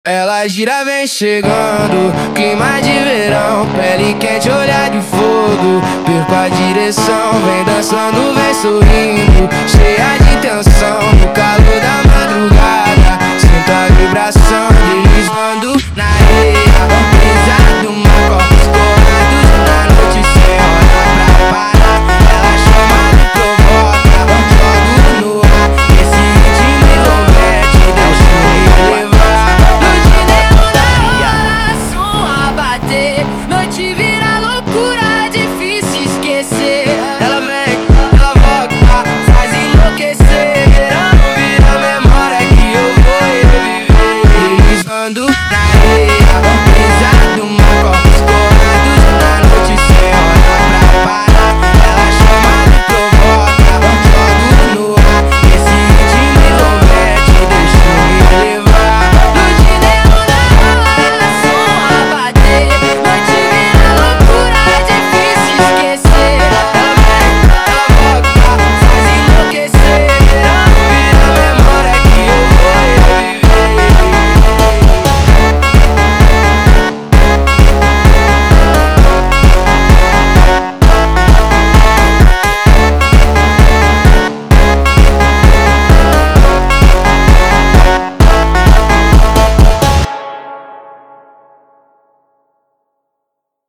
Ela gira, vem chegando, clima de verão, pele quente, olhar de fogo. Perco a direção, vem dançando, vem sorrindo, cheia de tensão, no calor da madrugada. Sinto a vibração deslizando na areia, brisa do mar, corpos colados na noite sem hora pra parar. Ela chama e provoca, jogo no ar, esse ritmo envolvente, deixa me levar. Noite vira loucura, difícil esquecer. Ela vem, ela volta, faz enlouquecer. Verão vira memória que eu vou reviver. Deslizando